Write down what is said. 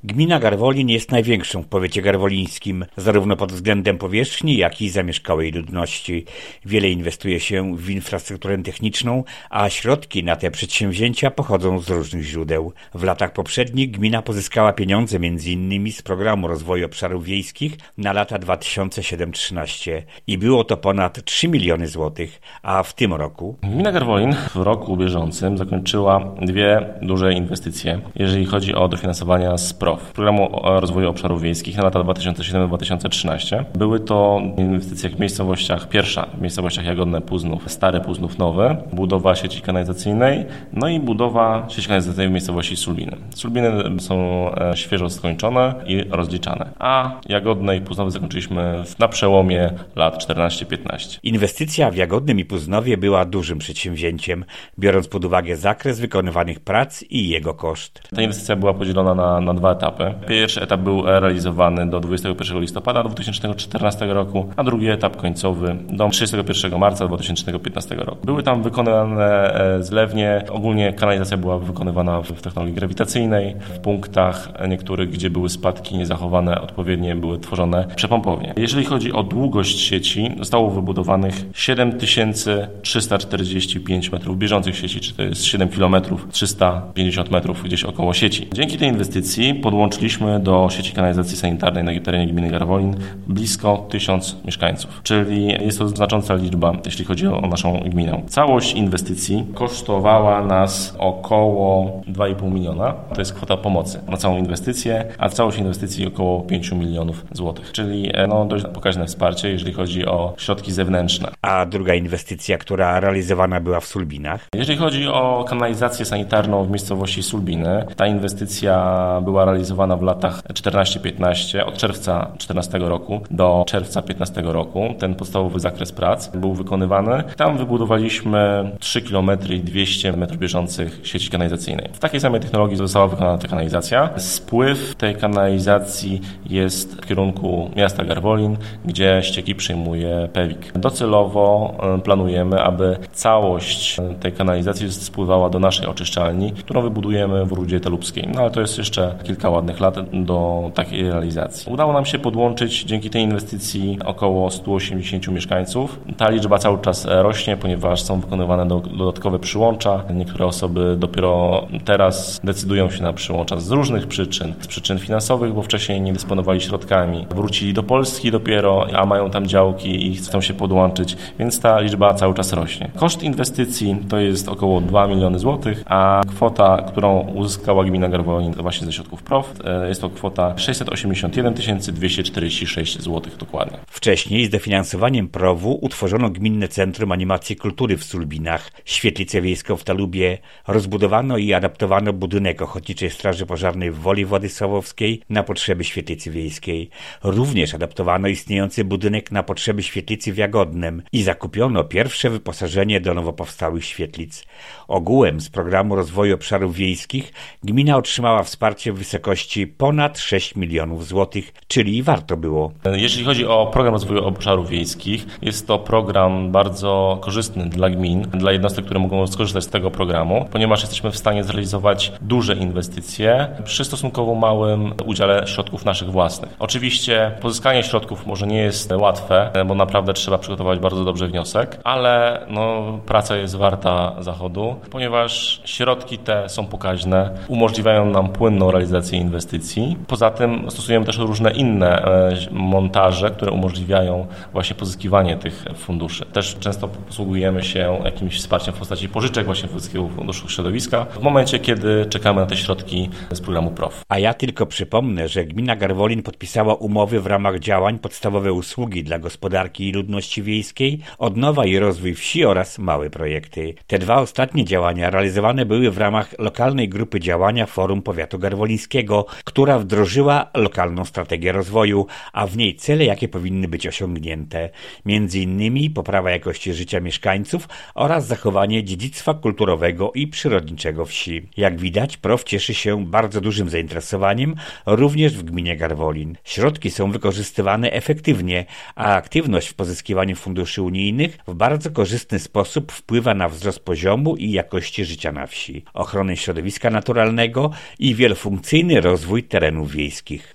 Gmina Garwolin jest największą w powiecie garwolińskim, zarówno pod względem powierzchni, jak i zamieszkałej ludności. Wiele inwestuje się w infrastrukturę techniczną, a środki na te przedsięwzięcia pochodzą z różnych źródeł. W latach poprzednich gmina pozyskała pieniądze m.in. z Programu Rozwoju Obszarów Wiejskich na lata 2007-2013 i było to ponad 3 miliony złotych, a w tym roku... Gmina Garwolin w roku bieżącym zakończyła dwie duże inwestycje, jeżeli chodzi o dofinansowania z PROW, Programu Rozwoju Obszarów Wiejskich na lata 2007-2013. Były to inwestycje w miejscowościach, pierwsza w miejscowościach Jagodne, Puznów, Stary Puznów, Nowy, budowa sieci kanalizacyjnej, no i budowa sieci kanalizacyjnej w miejscowości Sulbiny. Sulbiny są świeżo skończone i rozliczane, a Jagodne i Puznowy zakończyliśmy na przełomie lat 14-15. Inwestycja w Jagodnym i Puznowie była dużym przedsięwzięciem, biorąc pod uwagę zakres wykonywanych prac i jego koszt. Ta inwestycja była podzielona na dwa etapy. Pierwszy etap był realizowany do 21 listopada 2014 roku, a drugi etap końcowy do 31 marca 2015 roku. Były tam wykonane zlewnie. Ogólnie kanalizacja była wykonywana w technologii grawitacyjnej. W punktach niektórych, gdzie były spadki niezachowane odpowiednie, były tworzone przepompownie. Jeżeli chodzi o długość sieci, zostało wybudowanych 7345 metrów bieżących sieci, czy to jest 7 km 350 metrów gdzieś około sieci. Dzięki tej inwestycji podłączyliśmy do sieci kanalizacji sanitarnej na terenie gminy Garwolin blisko 1000 mieszkańców, czyli jest to znacząca liczba, jeśli chodzi o naszą gminę. Całość inwestycji kosztowała nas około 2,5 miliona. To jest kwota pomocy na całą inwestycję, a całość inwestycji około 5 milionów złotych, czyli dość pokaźne wsparcie, jeżeli chodzi o środki zewnętrzne. A druga inwestycja, która realizowana była w Sulbinach? Jeżeli chodzi o kanalizację sanitarną w miejscowości Sulbiny, ta inwestycja była realizowana w latach 14-15, od czerwca 2014 roku do czerwca 2015 roku. Ten podstawowy zakres prac był wykonywany. Tam wybudowaliśmy 3 km i 200 metrów bieżących sieci kanalizacyjnej. W takiej samej technologii została wykonana ta kanalizacja. Spływ tej kanalizacji jest w kierunku miasta Garwolin, gdzie ścieki przyjmuje PEWiK. Docelowo planujemy, aby całość tej kanalizacji spływała do naszej oczyszczalni, którą wybudujemy w Rudzie Telubskiej. No ale to jest jeszcze kilka ładnych lat do takiej realizacji. Udało nam się podłączyć dzięki tej inwestycji około 180 mieszkańców. Ta liczba cały czas rośnie, ponieważ są wykonywane dodatkowe przyłącza. Niektóre osoby dopiero teraz decydują się na przyłącza z różnych przyczyn. Z przyczyn finansowych, bo wcześniej nie dysponowali środkami. Wrócili do Polski dopiero, a mają tam działki i chcą się podłączyć, więc ta liczba cały czas rośnie. Koszt inwestycji to jest około 2 miliony złotych, a kwota, którą uzyskała gmina Garwolin właśnie ze środków PROW, jest to kwota 681 246 zł dokładnie. Wcześniej z dofinansowaniem PROW-u utworzono Gminne Centrum Animacji Kultury w Sulbinach, świetlicę wiejską w Talubie, rozbudowano i adaptowano budynek Ochotniczej Straży Pożarnej w Woli Władysławowskiej na potrzeby świetlicy wiejskiej. Również adaptowano istniejący budynek na potrzeby świetlicy w Jagodnem i zakupiono pierwsze wyposażenie do nowo powstałych świetlic. Ogółem z Programu Rozwoju Obszarów Wiejskich gmina otrzymała wsparcie w wysokości ponad 6 milionów złotych, czyli warto było. Jeśli chodzi o Program Rozwoju Obszarów Wiejskich, jest to program bardzo korzystny dla gmin, dla jednostek, które mogą skorzystać z tego programu, ponieważ jesteśmy w stanie zrealizować duże inwestycje przy stosunkowo małym udziale środków naszych własnych. Oczywiście pozyskanie środków może nie jest łatwe, bo naprawdę trzeba przygotować bardzo dobrze wniosek, ale praca jest warta zachodu, ponieważ środki te są pokaźne, umożliwiają nam płynną realizację inwestycji. Poza tym stosujemy też różne inne montaże, które umożliwiają właśnie pozyskiwanie tych funduszy. Też często posługujemy się jakimś wsparciem w postaci pożyczek właśnie Wojewódzkiego Funduszu Środowiska w momencie, kiedy czekamy na te środki z programu PROW. A ja tylko przypomnę, że gmina Garwolin podpisała umowy w ramach działań Podstawowe usługi dla gospodarki i ludności wiejskiej, odnowa i rozwój wsi oraz małe projekty. Te dwa ostatnie działania realizowane były w ramach lokalnej grupy działania Forum Powiatu Garwolińskiego, która wdrożyła lokalną strategię rozwoju, a w niej cele, jakie powinny być osiągnięte. Między innymi poprawa jakości życia mieszkańców oraz zachowanie dziedzictwa kulturowego i przyrodniczego wsi. Jak widać, PROW cieszy się bardzo dużym zainteresowaniem również w gminie Garwolin. Środki są wykorzystywane efektywnie, a aktywność w pozyskiwaniu funduszy unijnych w bardzo korzystny sposób wpływa na wzrost poziomu i jakości życia na wsi, ochronę środowiska naturalnego i wielofunkcyjny sprawny rozwój terenów wiejskich.